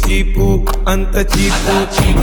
చీపు అంత చీపు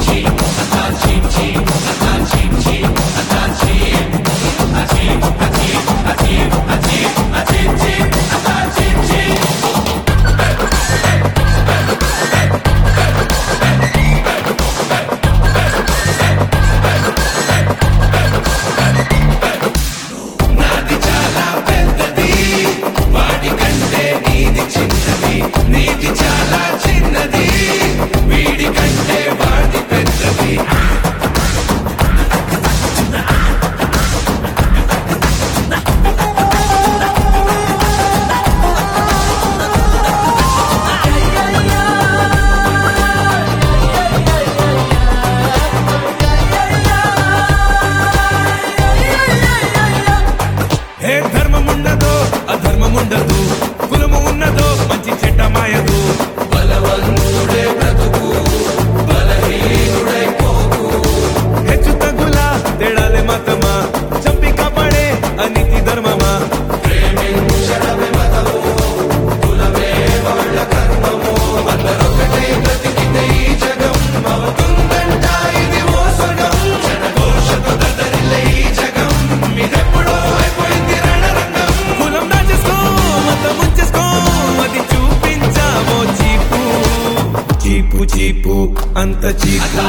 ధర్మముండదో అధర్మముండదు కులము ఉన్నదో మంచి చెడ్డ మాయదు బలవంతుడే బ్రతుకు బలహీనుడై పోకు హెచ్చు తగ్గులా తేడాలే మతమా చంపి కాపాడే అనితి ధర్మమా ప్రేమించడమే మతము కులమే వాళ్ళ కర్మము అందరొకటే బ్రతికితే ఈ జగం అవుతుందంట ఇది ఓ స్వర్గం జనఘోషతో దద్దరిల్లే ఈ జగం మీదెప్పుడో అయిపోయింది రణరంగం కులం దాచేసుకో మతం ఉంచేసుకో అది చూపించావో చీపు చీపు చీపు అంత చీపు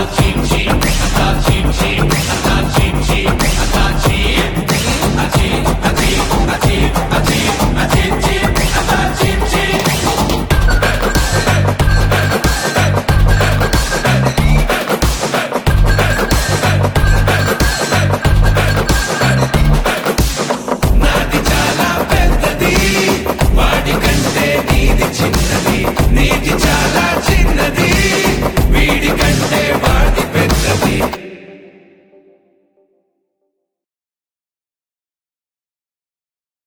నాది చాలా పెద్దది వాడి కంటే నీది చిన్నది నీది చాలా